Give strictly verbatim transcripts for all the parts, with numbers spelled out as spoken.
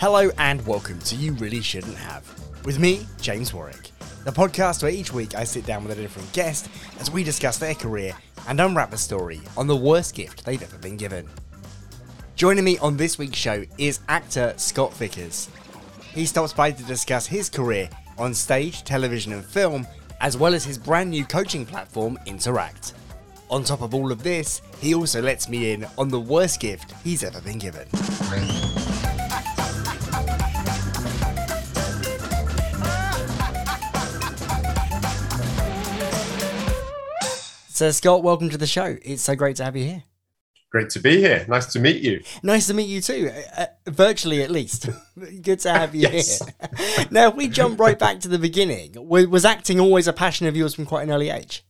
Hello and welcome to You Really Shouldn't Have, with me, James Warwick, the podcast where each week I sit down with a different guest as we discuss their career and unwrap a story on the worst gift they've ever been given. Joining me on this week's show is actor Scott Vickers. He stops by to discuss his career on stage, television and film, as well as his brand new coaching platform, Interact. On top of all of this, he also lets me in on the worst gift he's ever been given. So Scott, welcome to the show. It's so great to have you here. Great to be here. Nice to meet you. Nice to meet you too, uh, virtually at least. Good to have you Yes. here. Now, if we jump right back to the beginning, was acting always a passion of yours from quite an early age?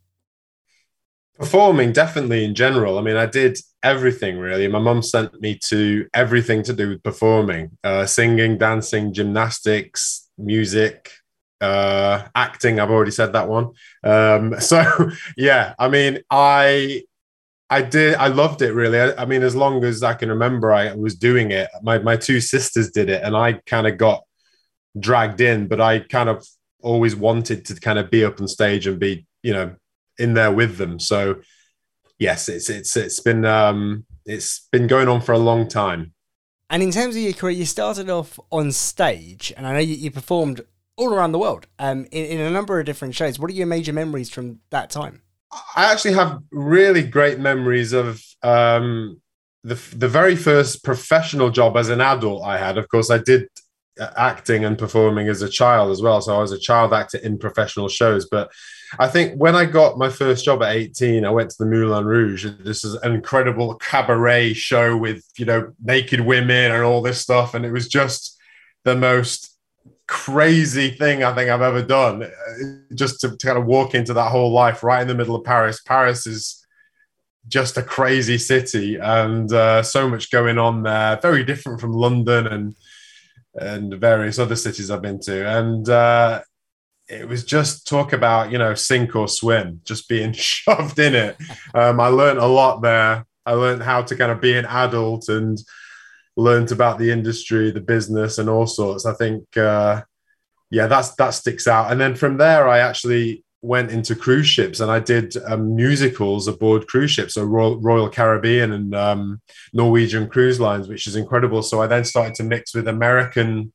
Performing, definitely in general. I mean, I did everything really. My mum sent me to everything to do with performing, uh, singing, dancing, gymnastics, music, uh, acting. I've already said that one. Um, so yeah, I mean, I, I did, I loved it really. I, I mean, as long as I can remember, I was doing it. My, my two sisters did it and I kind of got dragged in, but I kind of always wanted to kind of be up on stage and be, you know, in there with them. So yes, it's, it's, it's been, um, it's been going on for a long time. And in terms of your career, you started off on stage and I know you, you performed all around the world, um, in, in a number of different shows. What are your major memories from that time? I actually have really great memories of um, the the very first professional job as an adult I had. Of course, I did acting and performing as a child as well. So I was a child actor in professional shows. But I think when I got my first job at eighteen, I went to the Moulin Rouge. This is an incredible cabaret show with, you know, naked women and all this stuff. And it was just the most crazy thing I think I've ever done, just to, to kind of walk into that whole life right in the middle of Paris. Paris is just a crazy city and uh, so much going on there, very different from London and and various other cities I've been to. And uh, it was just talk about, you know, sink or swim, just being shoved in it. Um, I learned a lot there. I learned how to kind of be an adult and learned about the industry, the business and all sorts. I think, uh, yeah, that's, that sticks out. And then from there, I actually went into cruise ships and I did um, musicals aboard cruise ships, so Royal, Royal Caribbean and um, Norwegian Cruise Lines, which is incredible. So I then started to mix with American,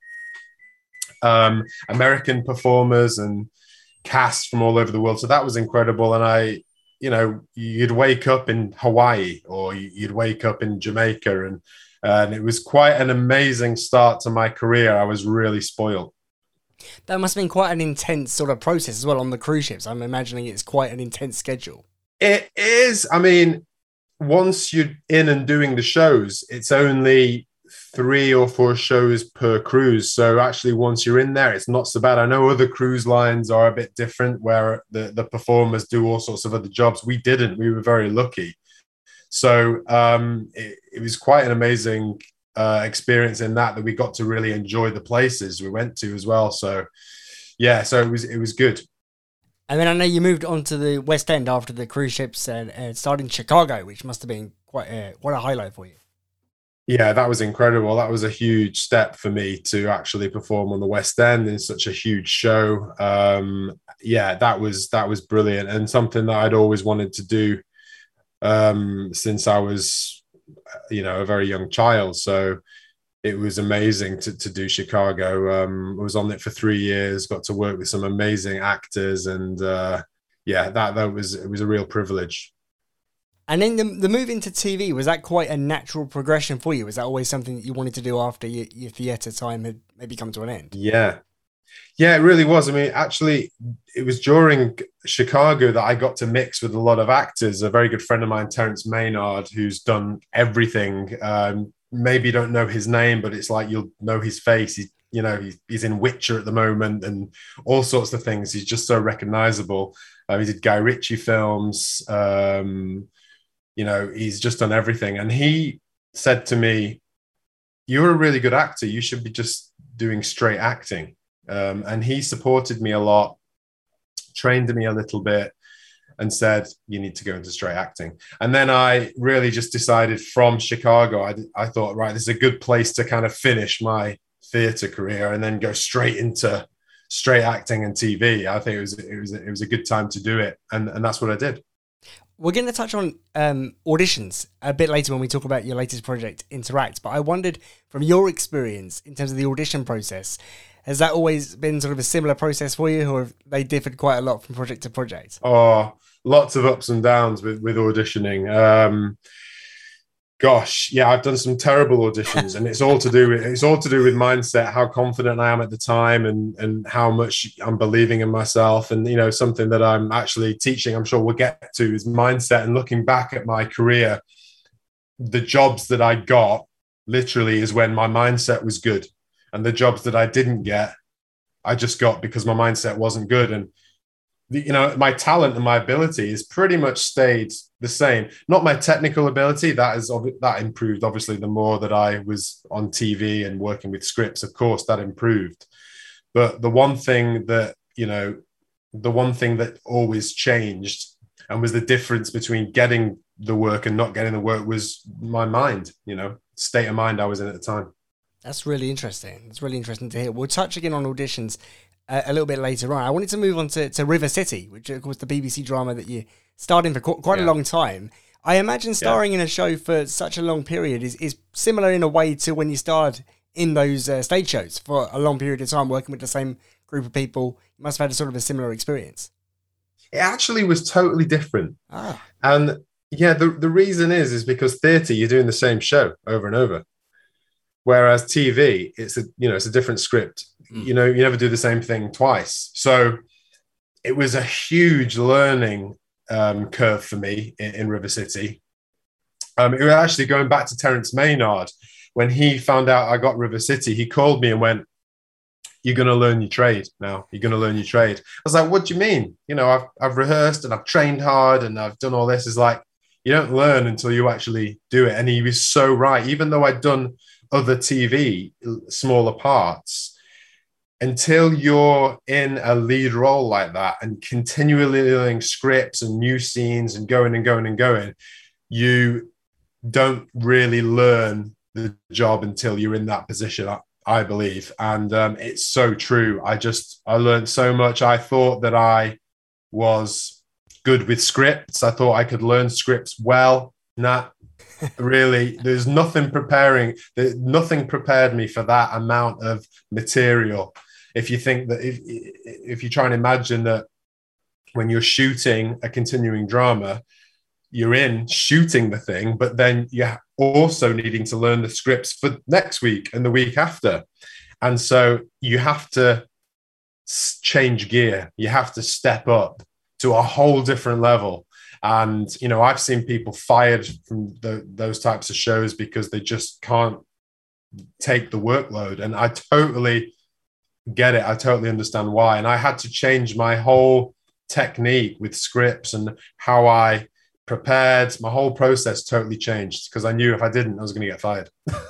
um, American performers and casts from all over the world. So that was incredible. And I, you know, you'd wake up in Hawaii or you'd wake up in Jamaica and And it was quite an amazing start to my career. I was really spoiled. That must have been quite an intense sort of process as well on the cruise ships. I'm imagining it's quite an intense schedule. It is. I mean, once you're in and doing the shows, it's only three or four shows per cruise. So actually, once you're in there, it's not so bad. I know other cruise lines are a bit different where the, the performers do all sorts of other jobs. We didn't. We were very lucky. So um, it, it was quite an amazing uh, experience in that, that we got to really enjoy the places we went to as well. So, yeah, so it was it was good. And then I know you moved on to the West End after the cruise ships and, and started in Chicago, which must have been quite a, quite a highlight for you. Yeah, that was incredible. That was a huge step for me to actually perform on the West End in such a huge show. Um, yeah, that was that was brilliant and something that I'd always wanted to do um since I was, you know, a very young child. So it was amazing to, to do Chicago. um I was on it for three years, got to work with some amazing actors, and uh yeah, that that was it was a real privilege. And then the, the move into T V, was that quite a natural progression for you? Was that always something that you wanted to do after your, your theatre time had maybe come to an end? Yeah. Yeah, it really was. I mean, actually, it was during Chicago that I got to mix with a lot of actors. A very good friend of mine, Terrence Maynard, who's done everything. Um, maybe you don't know his name, but it's like you'll know his face. He, you know, he's, he's in Witcher at the moment and all sorts of things. He's just so recognizable. Uh, he did Guy Ritchie films. Um, you know, he's just done everything. And he said to me, "You're a really good actor. You should be just doing straight acting." Um, and he supported me a lot, trained me a little bit, and said, "You need to go into straight acting." And then I really just decided from Chicago, I, I thought, right, this is a good place to kind of finish my theatre career and then go straight into straight acting and T V. I think it was it was it was a good time to do it, and and that's what I did. We're going to touch on um, auditions a bit later when we talk about your latest project, Interact. But I wondered, from your experience in terms of the audition process, has that always been sort of a similar process for you, or have they differed quite a lot from project to project? Oh, lots of ups and downs with with auditioning. Um, Gosh, yeah, I've done some terrible auditions, and it's all to do with it's all to do with mindset, how confident I am at the time, and and how much I'm believing in myself. And you know, something that I'm actually teaching, I'm sure we'll get to, is mindset. And looking back at my career, the jobs that I got literally is when my mindset was good, and the jobs that I didn't get, I just got because my mindset wasn't good. And you know, my talent and my ability has pretty much stayed the same. Not my technical ability, that is that improved obviously the more that I was on T V and working with scripts. Of course, that improved. But the one thing that, you know, the one thing that always changed and was the difference between getting the work and not getting the work was my mind, you know, state of mind I was in at the time. That's really interesting. It's really interesting to hear. We'll touch again on auditions Uh, a little bit later on. I wanted to move on to, to River City, which of course the B B C drama that you starred in for qu- quite yeah. a long time. I imagine starring yeah. in a show for such a long period is, is similar in a way to when you starred in those uh, stage shows for a long period of time, working with the same group of people. You must have had a sort of a similar experience. It actually was totally different. Ah. And yeah, the, the reason is, is because theatre, you're doing the same show over and over. Whereas T V, it's a, you know, it's a different script. You know, you never do the same thing twice. So it was a huge learning um, curve for me in, in River City. Um, it was actually going back to Terence Maynard. When he found out I got River City, he called me and went, "You're going to learn your trade now. You're going to learn your trade." I was like, "What do you mean? You know, I've, I've rehearsed and I've trained hard and I've done all this." It's like, you don't learn until you actually do it. And he was so right. Even though I'd done other T V, smaller parts, until you're in a lead role like that and continually learning scripts and new scenes and going and going and going, you don't really learn the job until you're in that position, I, I believe. And um, it's so true. I just, I learned so much. I thought that I was good with scripts. I thought I could learn scripts well. Nah, really, there's nothing preparing, nothing prepared me for that amount of material. If you think that if if you try and imagine that when you're shooting a continuing drama, you're in shooting the thing, but then you're also needing to learn the scripts for next week and the week after. And so you have to change gear. You have to step up to a whole different level. And, you know, I've seen people fired from the, those types of shows because they just can't take the workload. And I totally get it. I totally understand why. And I had to change my whole technique with scripts and how I prepared. My whole process totally changed because I knew if I didn't, I was going to get fired.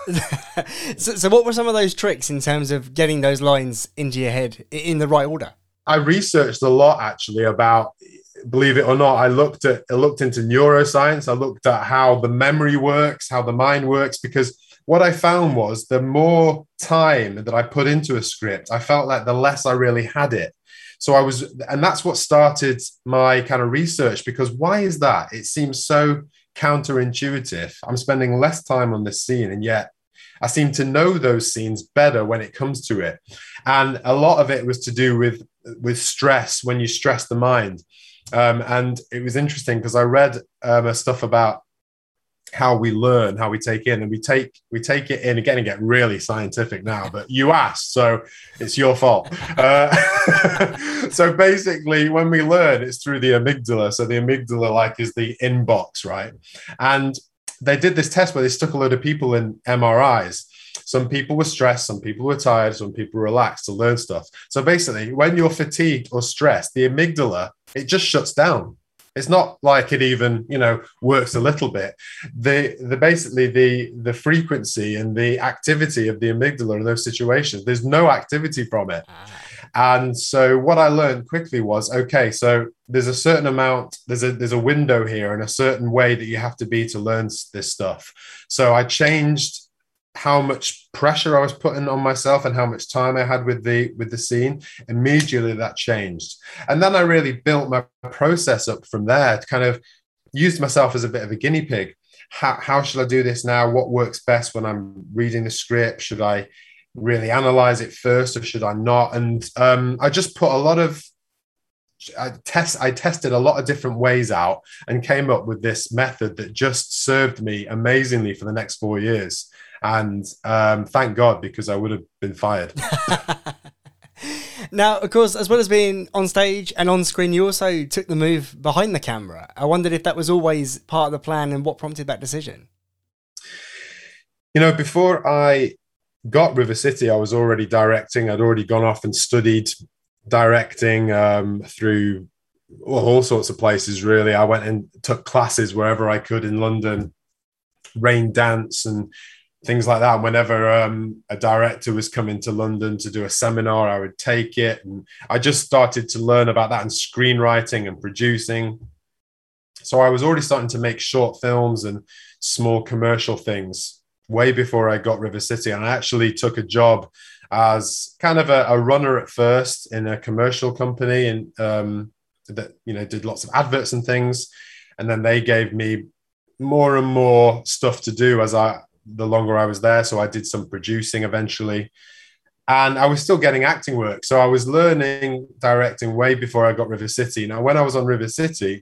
so, so what were some of those tricks in terms of getting those lines into your head in the right order? I researched a lot actually about, believe it or not, I looked at, I looked into neuroscience. I looked at how the memory works, how the mind works, because what I found was the more time that I put into a script, I felt like the less I really had it. So I was, and that's what started my kind of research, because why is that? It seems so counterintuitive. I'm spending less time on this scene, and yet I seem to know those scenes better when it comes to it. And a lot of it was to do with, with stress, when you stress the mind. Um, and it was interesting because I read um, stuff about how we learn, how we take in, and we take we take it in again and get really scientific now, but you asked, so it's your fault. Uh, so basically, when we learn, it's through the amygdala. So the amygdala, like, is the inbox, right? And they did this test where they stuck a load of people in M R Is. Some people were stressed, some people were tired, some people were relaxed to learn stuff. So basically, when you're fatigued or stressed, the amygdala, it just shuts down. It's not like it even, you know, works a little bit. The the basically the the frequency and the activity of the amygdala in those situations, there's no activity from it. And so what I learned quickly was, okay, so there's a certain amount, there's a there's a window here and a certain way that you have to be to learn this stuff. So I changed how much pressure I was putting on myself and how much time I had with the with the scene, immediately that changed. And then I really built my process up from there, to kind of used myself as a bit of a guinea pig. How, how should I do this now? What works best when I'm reading the script? Should I really analyze it first or should I not? And um, I just put a lot of I test I tested a lot of different ways out and came up with this method that just served me amazingly for the next four years. And um, thank God, because I would have been fired. Now, of course, as well as being on stage and on screen, you also took the move behind the camera. I wondered if that was always part of the plan and what prompted that decision. You know, before I got River City, I was already directing. I'd already gone off and studied directing um, through all sorts of places, really. I went and took classes wherever I could in London, rain dance and things like that. Whenever um, a director was coming to London to do a seminar, I would take it. And I just started to learn about that and screenwriting and producing. So I was already starting to make short films and small commercial things way before I got River City. And I actually took a job as kind of a, a runner at first in a commercial company and um, that, you know, did lots of adverts and things. And then they gave me more and more stuff to do as I, the longer I was there. So I did some producing eventually, and I was still getting acting work. So I was learning directing way before I got River City. Now, when I was on River City,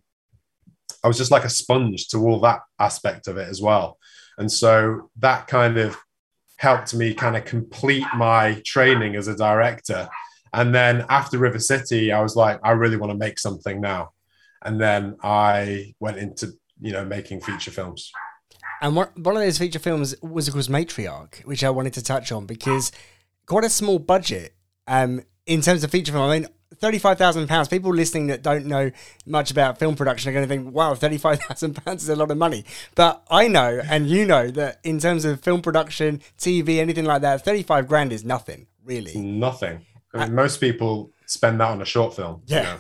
I was just like a sponge to all that aspect of it as well. And so that kind of helped me kind of complete my training as a director. And then after River City, I was like, I really want to make something now. And then I went into, you know, making feature films. And one of those feature films was, of course, Matriarch, which I wanted to touch on because quite a small budget um, in terms of feature film. I mean, thirty-five thousand pounds, people listening that don't know much about film production are going to think, wow, thirty-five thousand pounds is a lot of money. But I know, and you know, that in terms of film production, T V, anything like that, thirty-five grand is nothing, really. Nothing. I mean, uh, most people spend that on a short film. Yeah. You know?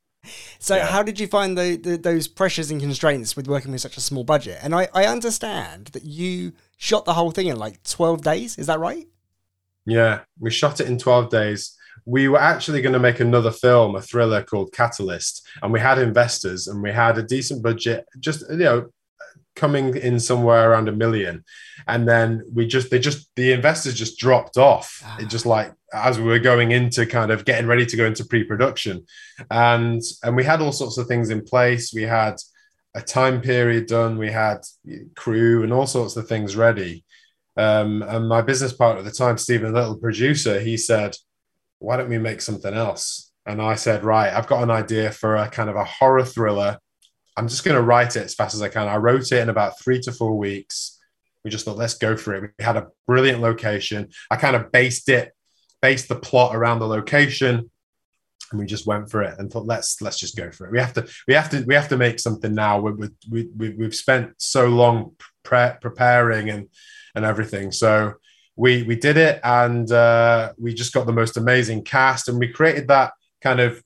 So yeah. How did you find the, the, those pressures and constraints with working with such a small budget? And I, I understand that you shot the whole thing in like twelve days. Is that right? Yeah, we shot it in twelve days. We were actually going to make another film, a thriller called Catalyst. And we had investors and we had a decent budget, just, you know, coming in somewhere around a million. And then we just, they just, the investors just dropped off. Ah. It just like, as we were going into kind of getting ready to go into pre-production. And, and we had all sorts of things in place. We had a time period done. We had crew and all sorts of things ready. Um, and my business partner at the time, Stephen Little, producer, he said, why don't we make something else? And I said, right, I've got an idea for a kind of a horror thriller. I'm just going to write it as fast as I can. I wrote it in about three to four weeks. We just thought, let's go for it. We had a brilliant location. I kind of based it, based the plot around the location, and we just went for it and thought, let's let's just go for it. We have to, we have to, we have to make something now. We, we, we, we've spent so long pre- preparing and and everything. So we we did it, and uh, we just got the most amazing cast, and we created that kind of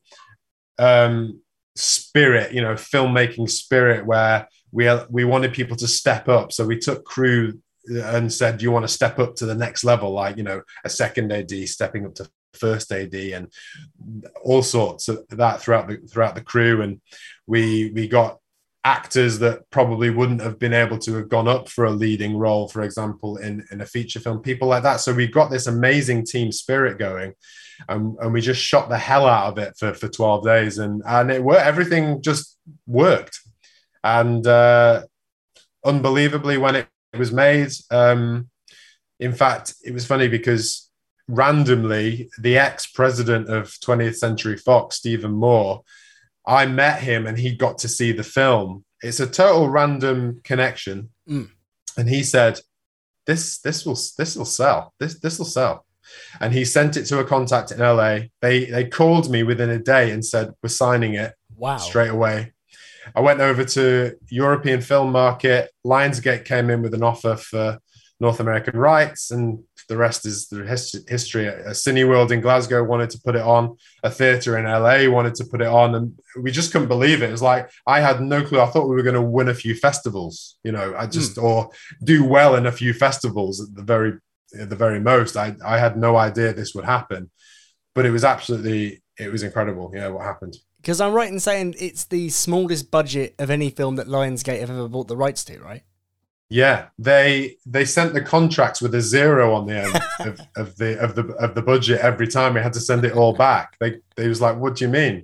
um, spirit, you know, filmmaking spirit, where we we wanted people to step up. So we took crew and said, do you want to step up to the next level? Like, you know, a second A D stepping up to first A D and all sorts of that throughout the throughout the crew. And we we got actors that probably wouldn't have been able to have gone up for a leading role, for example, in, in a feature film, people like that. So we got this amazing team spirit going, and, and we just shot the hell out of it for, for twelve days. And, and it worked. Everything just worked. And uh, unbelievably, when it was made, um, in fact, it was funny because randomly, the ex-president of twentieth Century Fox, Stephen Moore, I met him and he got to see the film. It's a total random connection. Mm. And he said, this, this will, this will sell. This, this will sell. And he sent it to a contact in L A. They, they called me within a day and said, we're signing it. Wow. Straight away. I went over to European Film Market. Lionsgate came in with an offer for North American rights, and the rest is the his- history. A Cineworld in Glasgow wanted to put it on, a theatre in L A wanted to put it on, and we just couldn't believe it. It was like, I had no clue. I thought we were going to win a few festivals, you know, I just, mm. or do well in a few festivals at the very, at the very most. I, I had no idea this would happen, but it was absolutely, it was incredible. Yeah, what happened. Because I'm right in saying it's the smallest budget of any film that Lionsgate have ever bought the rights to, right? Yeah, they they sent the contracts with a zero on the end of, of the of the of the budget every time. We had to send it all back. They they was like, "What do you mean?"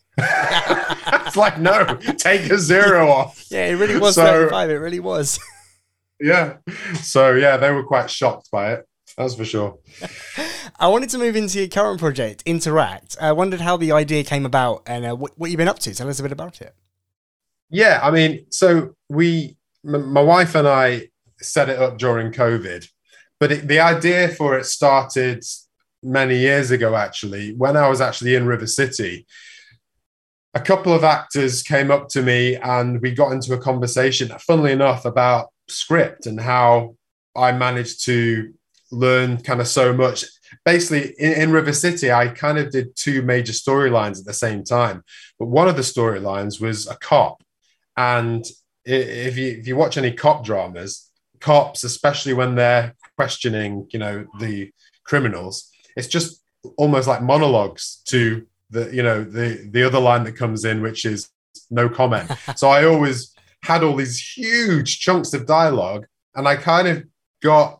It's like, no, take a zero off. Yeah, it really was so, thirty-five. It really was. Yeah. So yeah, they were quite shocked by it. That's for sure. I wanted to move into your current project, Interact. I wondered how the idea came about and uh, what, what you've been up to. Tell us a bit about it. Yeah, I mean, so we, m- my wife and I set it up during COVID, but it, the idea for it started many years ago, actually, when I was actually in River City. A couple of actors came up to me and we got into a conversation, funnily enough, about script and how I managed to learn kind of so much. Basically, in, in River City, I kind of did two major storylines at the same time. But one of the storylines was a cop. And if you if you watch any cop dramas, cops, especially when they're questioning, you know, the criminals, it's just almost like monologues to the, you know, the the other line that comes in, which is no comment. So I always had all these huge chunks of dialogue, and I kind of got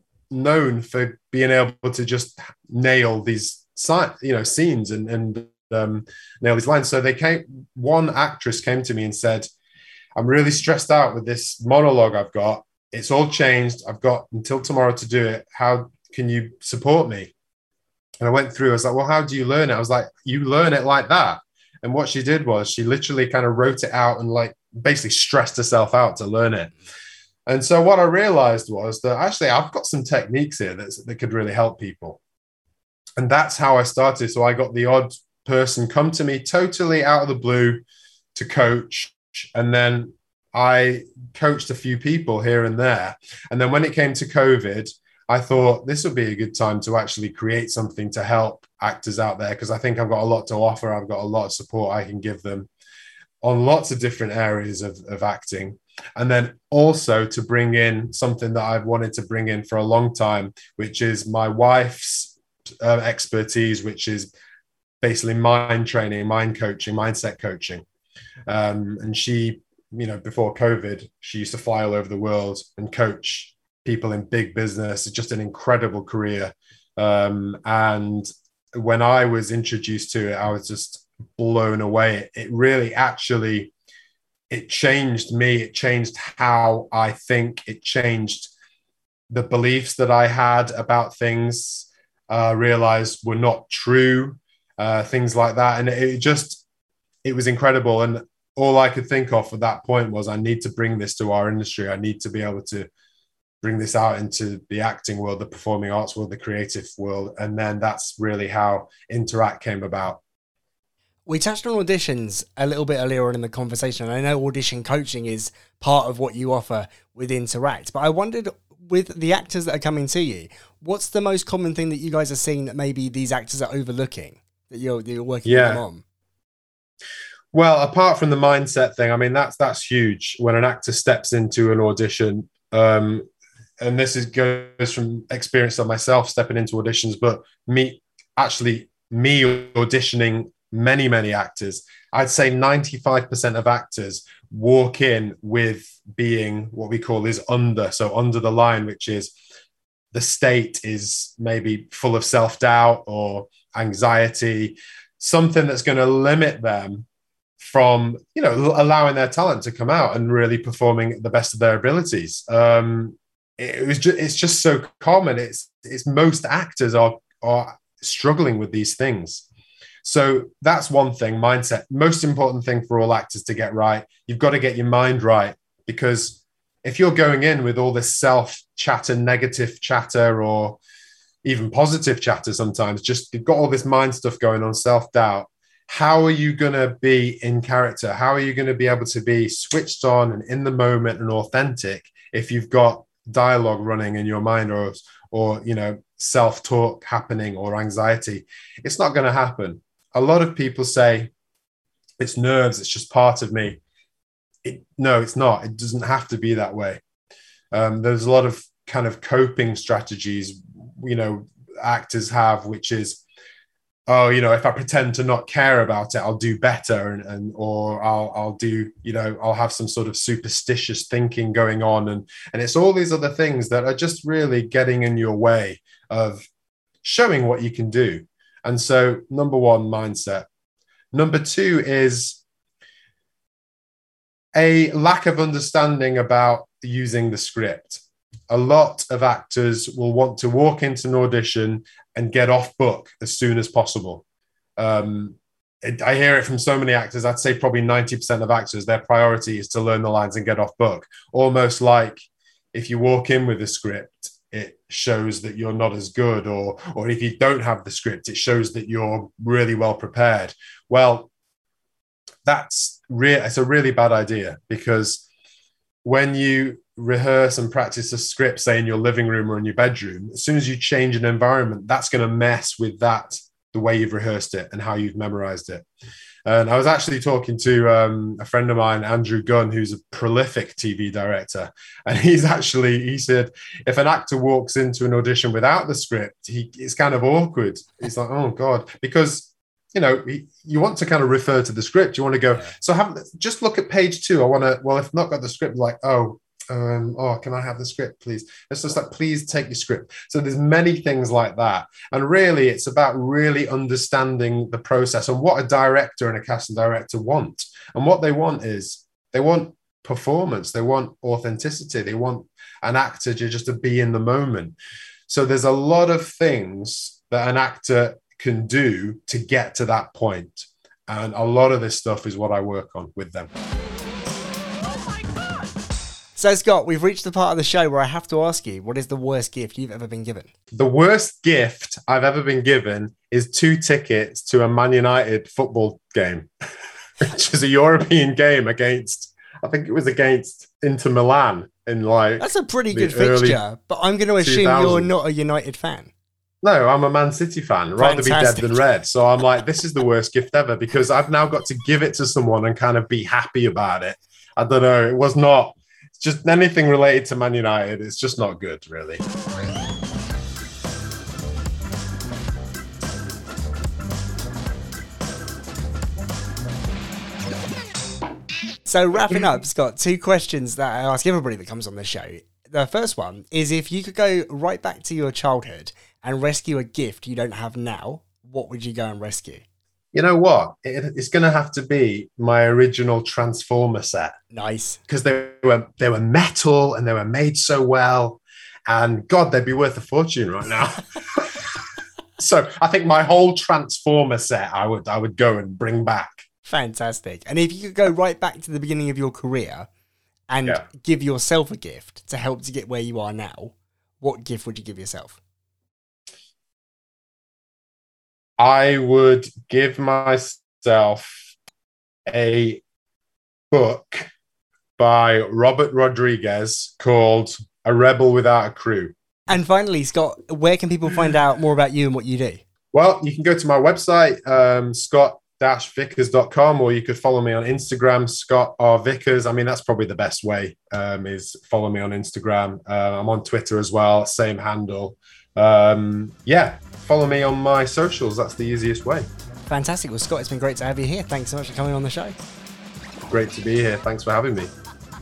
known for being able to just nail these, you know, scenes and and um, nail these lines. So they came. One actress came to me and said, "I'm really stressed out with this monologue I've got. It's all changed. I've got until tomorrow to do it. How can you support me?" And I went through. I was like, "Well, how do you learn it?" I was like, "You learn it like that." And what she did was she literally kind of wrote it out and like basically stressed herself out to learn it. And so what I realized was that actually I've got some techniques here that's, that could really help people. And that's how I started. So I got the odd person come to me totally out of the blue to coach. And then I coached a few people here and there. And then when it came to COVID, I thought this would be a good time to actually create something to help actors out there, because I think I've got a lot to offer. I've got a lot of support I can give them on lots of different areas of, of acting. And then also to bring in something that I've wanted to bring in for a long time, which is my wife's uh, expertise, which is basically mind training, mind coaching, mindset coaching. Um, and she, you know, before COVID, she used to fly all over the world and coach people in big business. It's just an incredible career. Um, and when I was introduced to it, I was just blown away. It really actually It changed me. It changed how I think. It changed the beliefs that I had about things, uh, realized were not true, uh, things like that. And it just, it was incredible. And all I could think of at that point was, I need to bring this to our industry. I need to be able to bring this out into the acting world, the performing arts world, the creative world. And then that's really how Interact came about. We touched on auditions a little bit earlier on in the conversation. I know audition coaching is part of what you offer with Interact, but I wondered, with the actors that are coming to you, what's the most common thing that you guys are seeing that maybe these actors are overlooking that you're, that you're working yeah. with them on? Well, apart from the mindset thing, I mean, that's that's huge. When an actor steps into an audition, um, and this is goes from experience of myself stepping into auditions, but me actually me auditioning many, many actors, I'd say ninety-five percent of actors walk in with being what we call is under. So under the line, which is the state is maybe full of self-doubt or anxiety, something that's going to limit them from, you know, allowing their talent to come out and really performing the best of their abilities. Um, it was just, it's just so common. It's, it's most actors are, are struggling with these things. So that's one thing, mindset. Most important thing for all actors to get right. You've got to get your mind right, because if you're going in with all this self chatter, negative chatter, or even positive chatter sometimes, just you've got all this mind stuff going on, self-doubt, how are you going to be in character? How are you going to be able to be switched on and in the moment and authentic if you've got dialogue running in your mind, or or you know, self-talk happening, or anxiety. It's not going to happen. A lot of people say it's nerves, it's just part of me. It, no, it's not. It doesn't have to be that way. Um, there's a lot of kind of coping strategies, you know, actors have, which is, oh, you know, if I pretend to not care about it, I'll do better, and, and or I'll I'll do, you know, I'll have some sort of superstitious thinking going on, and and it's all these other things that are just really getting in your way of showing what you can do. And so, number one, mindset. Number two is a lack of understanding about using the script. A lot of actors will want to walk into an audition and get off book as soon as possible. Um, it, I hear it from so many actors. I'd say probably ninety percent of actors, their priority is to learn the lines and get off book. Almost like if you walk in with a script, it shows that you're not as good, or, or if you don't have the script, it shows that you're really well prepared. Well, that's re- it's a really bad idea, because when you rehearse and practice a script, say in your living room or in your bedroom, as soon as you change an environment, that's going to mess with that, the way you've rehearsed it and how you've memorized it. And I was actually talking to um, a friend of mine, Andrew Gunn, who's a prolific T V director. And he's actually, he said, if an actor walks into an audition without the script, he, it's kind of awkward. He's like, oh God, because, you know, he, you want to kind of refer to the script. You want to go, yeah. so have, just look at page two. I want to, well, if not got the script, like, oh, Um, oh, can I have the script, please? It's just like, please take your script. So there's many things like that. And really, it's about really understanding the process and what a director and a casting director want. And what they want is, they want performance. They want authenticity. They want an actor to just to be in the moment. So there's a lot of things that an actor can do to get to that point. And a lot of this stuff is what I work on with them. So, Scott, we've reached the part of the show where I have to ask you, what is the worst gift you've ever been given? The worst gift I've ever been given is two tickets to a Man United football game, which is a European game against, I think it was against Inter Milan in like... That's a pretty good fixture, but I'm going to assume two thousand. You're not a United fan. No, I'm a Man City fan. Rather be dead than red. So I'm like, this is the worst gift ever, because I've now got to give it to someone and kind of be happy about it. I don't know. It was not... Just anything related to Man United, it's just not good, really. So wrapping up, Scott, two questions that I ask everybody that comes on the show. The first one is, if you could go right back to your childhood and rescue a gift you don't have now, what would you go and rescue? You know what? It, it's going to have to be my original Transformer set. Nice. Because they were they were metal and they were made so well. And God, they'd be worth a fortune right now. So I think my whole Transformer set I would I would go and bring back. Fantastic. And if you could go right back to the beginning of your career and yeah. give yourself a gift to help to get where you are now, what gift would you give yourself? I would give myself a book by Robert Rodriguez called A Rebel Without a Crew. And finally, Scott, where can people find out more about you and what you do? Well, you can go to my website, um, scott dash vickers dot com, or you could follow me on Instagram, Scott R. Vickers. I mean, that's probably the best way, um, is follow me on Instagram. Uh, I'm on Twitter as well, same handle. Um, yeah, follow me on my socials. That's the easiest way. Fantastic. Well, Scott, it's been great to have you here. Thanks so much for coming on the show. Great to be here. Thanks for having me.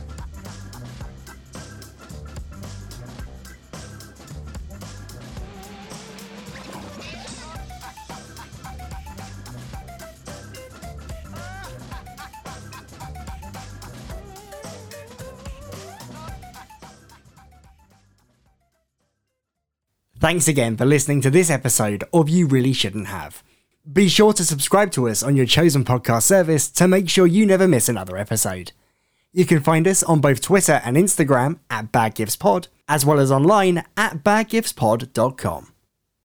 Thanks again for listening to this episode of You Really Shouldn't Have. Be sure to subscribe to us on your chosen podcast service to make sure you never miss another episode. You can find us on both Twitter and Instagram at Bad Gifts Pod, as well as online at bad gifts pod dot com.